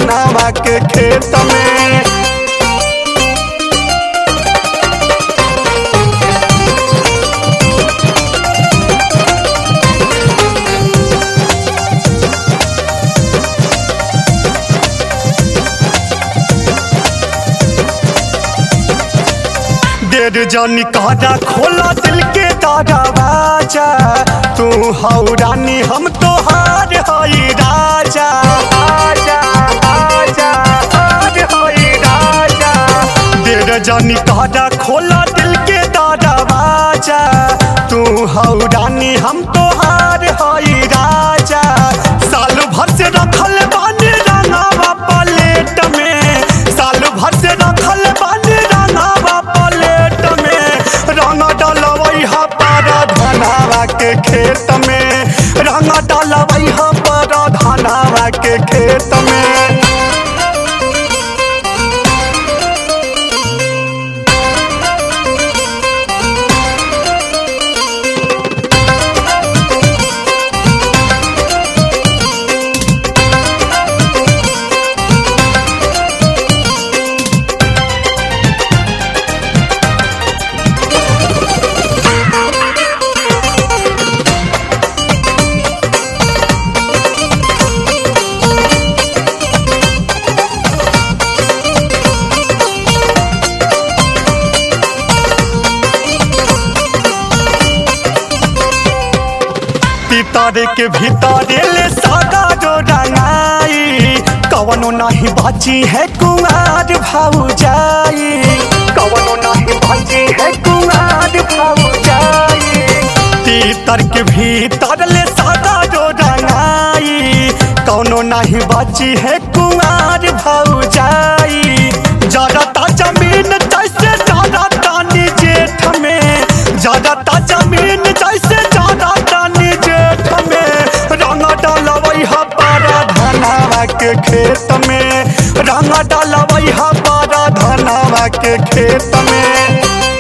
धनवा के खेत में। देर जानी कादा खोला दिल के दरवाजा, तू हौ रानी हम तोहार हई राजा। आजा आजा हार हई राजा। देर जानी कादा खोला दिल के दरवाजा, तू हौ रानी हम तोहार हई राजा। साल भर से रखल बानी रंगवा प्लेट में, साल भर से रखल बानी रंगवा प्लेट में। रंग डालवई हा पारा धनवा के खेत में, रंग डालवई हा पारा धनवा के खेत में। तारे के भीतर ले सादा जो रंगाई, कवनो नहीं बाची है कुंवार भौजाई। कवनो नहीं बाची है कुंवार भौजाई। तीतर के भीतर ले सादा जो रंगाई, कवनो नहीं बाची है कुंवार भौजाई। जरता जमीन जैसे जरता नी जेठ में, जरता जमीन जैसे जरता नी जेठ में। रंग डालवई हा पारा धनवा के खेत में, रंग डालवई हा पारा धनवा के खेत में।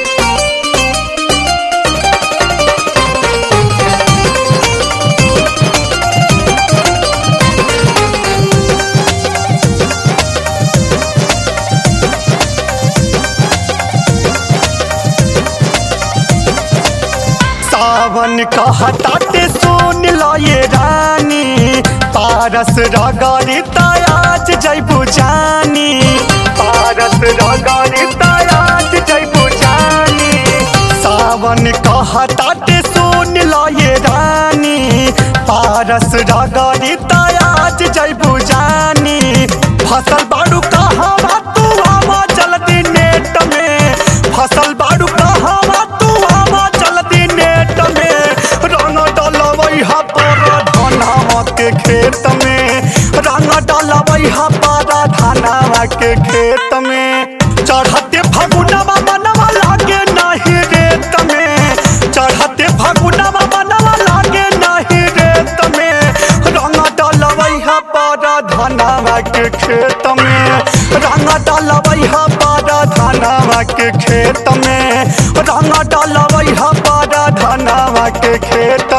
सावन कहताते सुन लो ये रानी, पारस रगड़ी आज जैबू जानी। पारस रगड़ी आज जैबू जानी। सावन कहताते सुन लो ये रानी, पारस रगड़ी आज जैबू जानी। फसल बाड़ू कहवा तू आवा जल्दी नेट में, फसल बाड़ू कहवा तू आवा जल्दी नेट में। रंग डालवई हा पारा धनवा के खेत में, रंग डालवई हा पारा धनवा के खेत में। चढ़ते फगुनवा मनवा लागे नहीं रेत में, चढ़ते फगुनवा मनवा लागे नहीं रेत में। रंग डालवई हा पारा धनवा के खेत में, रंग डालवई हा पारा धनवा के खेत में, रंग डालवई हा पारा धनवा के खेत